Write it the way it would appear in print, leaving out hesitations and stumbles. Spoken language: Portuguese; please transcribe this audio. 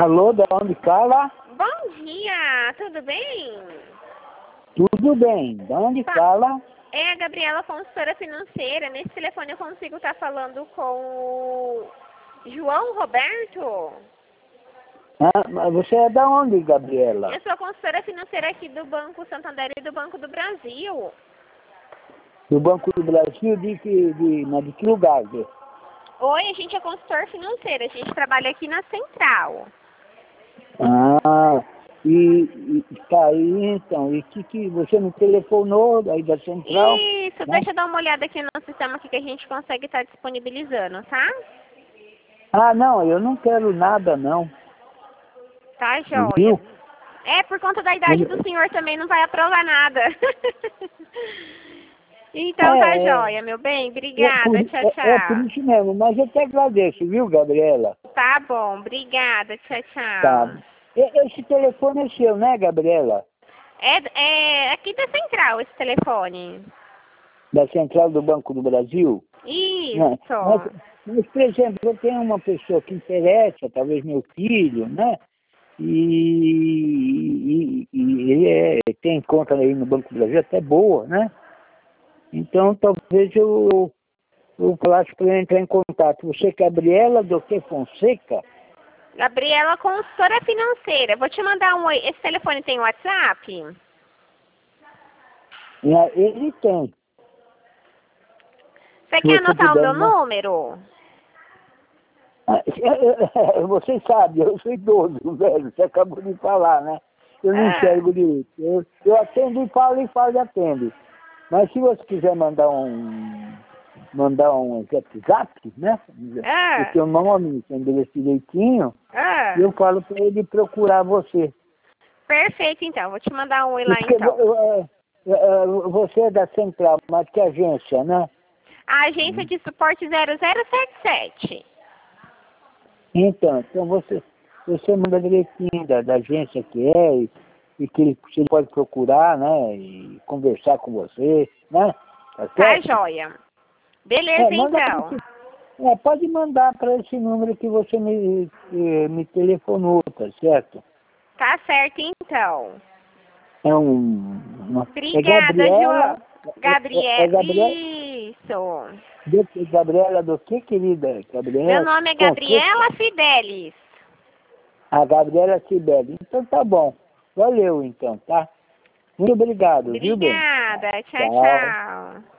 Alô, da onde fala? Bom dia, tudo bem? Tudo bem. Da onde fala? É a Gabriela, consultora financeira. Nesse telefone eu consigo estar falando com o João Roberto? Ah, mas você é da onde, Gabriela? Eu sou consultora financeira aqui do Banco Santander e do Banco do Brasil. Do Banco do Brasil, mas de que lugar? Oi, a gente é consultor financeiro, a gente trabalha aqui na Central. Ah, tá aí então. E que você me telefonou aí da central? Isso, Né? deixa eu dar uma olhada aqui no sistema aqui que a gente consegue estar disponibilizando, tá? Ah, não, eu não quero nada, não. Tá, joia. Viu? É, por conta da idade do senhor também não vai aprovar nada. Então tá joia, meu bem. Obrigada. Tchau, É por tchau. isso mesmo, mas eu te agradeço, viu, Gabriela? Tá bom, obrigada. Tchau, Tá. tchau. Esse telefone é seu, né, Gabriela? É aqui da Central esse telefone. Da Central do Banco do Brasil? Né? Isso. Mas, por exemplo, eu tenho uma pessoa que interessa, talvez meu filho, né? E ele tem conta aí no Banco do Brasil até boa, né? Então, talvez eu falasse para ele entrar em contato. Você é Gabriela do que Fonseca? Gabriela, consultora financeira. Vou te mandar um oi. Esse telefone tem WhatsApp? Ele tem. Você Se quer você anotar o puder, meu né? número? Você sabe, eu sou idoso, velho, você acabou de falar, né? Eu não Ah, enxergo direito. Eu atendo e falo e atendo. Mas se você quiser mandar um WhatsApp, né? O ah, seu nome, o seu endereço direitinho, ah. e eu falo para ele procurar você. Perfeito, então. Vou te mandar um oi lá, Porque então. você é da Central, mas que agência, né? A agência de suporte 0077. Então você manda direitinho da agência que é, e que ele pode procurar, né? E conversar com você, né? Tá Tá, certo? joia. Beleza, Manda então. pode mandar para esse número que você me telefonou, tá certo? Tá certo, então. É é Obrigada, Gabriela, João. Gabriela. Gabriela, Isso. Gabriela do que, querida? Meu Gabriela nome é Fonseca? Gabriela Fidelis. A Gabriela Sibeli. Então tá bom. Valeu então, tá? Muito obrigado, viu, bem? Obrigada. Tchau, Tchau. tchau.